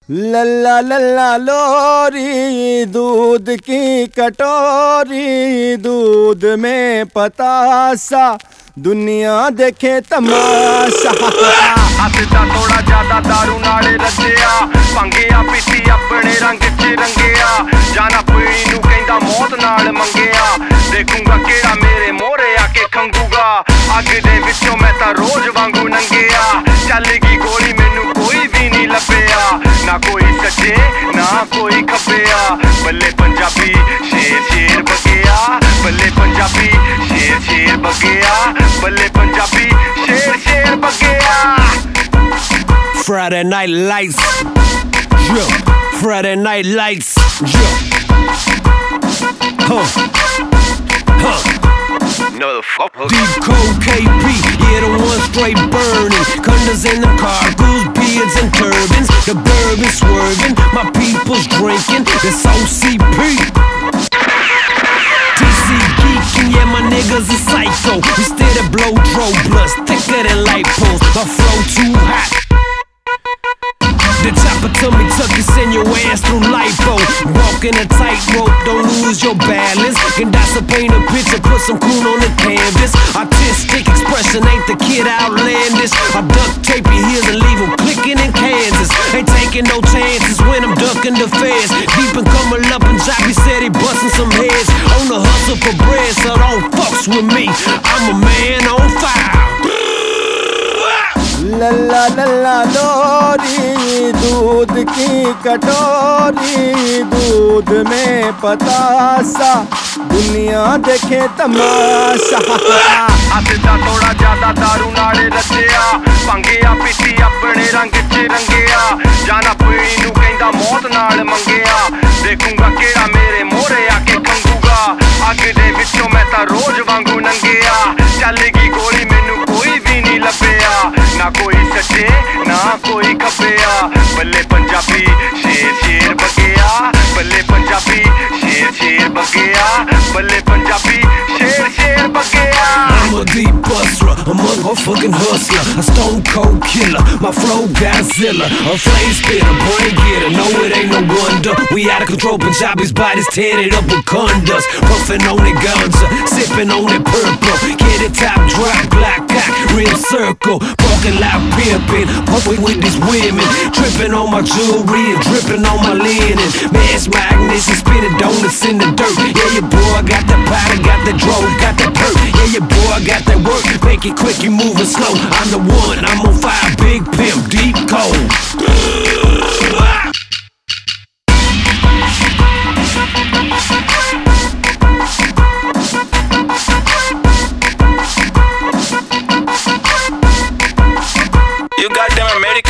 लल्ला लल्ला लोरी दूध की कटोरी, दूध में पतासा दुनिया देखे तमाशा। हसदा थोड़ा ज्यादा दारू नाले रजिया, भंगिया पीती अपने रंग च रंगिया, जाना पीनी नू कहंदा मौत नाल मंगिया, देखूंगा केड़ा मेरे मोरे आके खंगूगा, अग दे विचों मैं तां रोज वांगू नंगिया, चलेगी गोली मैनू कोई भी नहीं लभेया, ना कोई सज्जे ना कोई खब्बेया, बल्ले पंजाबी शेर शेर बगेया, बल्ले पंजाबी शेर शेर बगेया, बल्ले पंजाबी शेर शेर बगेया। Friday night lights, yeah. Friday night lights, yeah. No the fuck. Deep cold KP, yeah, the one straight burning. Condas in the cargoes, beards and turbans. The bourbon swerving, my people's drinking. It's OCP. TC geeking, yeah, my niggas are psycho. We steady blow throw blunts, thicker than light poles. My flow too hot. The chopper to me, tuck you, send your ass through lipo. Walking a tightrope, don't lose your balance. Can Dasa paint a picture, put some coon on the canvas. Artistic expression ain't the kid outlandish. I duct tape your heels and leave them clicking in Kansas. Ain't taking no chances when I'm ducking the feds. Deep and coming up and Joppy said he busting some heads. On the hustle for bread, so don't fucks with me. I'm a man on fire. लल्ला लल्ला लोरी दूध की कटोरी, दूध में पतासा दुनिया देखे तमाशा। हसदा थोड़ा ज्यादा दारू नाले रजिया, भंगिया पीती अपने रंग च रंगिया, जाना पीनी नू कहंदा मौत नाल मंगिया, देखूंगा केड़ा मेरे मोरे आके खंगूगा, अग दे विचों मैं तां रोज वांगू नंगिया, चलेगी गोली मैनू कोई भी नहीं लभेया, ना कोई सज्जे ना कोई खब्बेया, बल्ले पंजाबी शेर शेर बगेया, बल्ले पंजाबी शेर शेर बगेया, बल्ले पंजाबी शेर शेर बगेया। I'm a deep buster, a motherfucking hustler, a stone cold killer, my flow Godzilla, a flame spitter, brain getter, no it ain't no wonder, we out of control, Punjabi's bodies tatted up with conducts, puffing on that ganja, sipping on that purple, get it top drop, black cock, real circle, parking lot pimping, pumping with these women, tripping on my jewelry and dripping on my linen, mass magnets and spinning donuts in the dirt, yeah your boy got that powder, got that drove, got that perk, yeah your boy got that work, make it quick, you moving slow, I'm the one, I'm on fire, big pimp, deep cold. You goddamn American.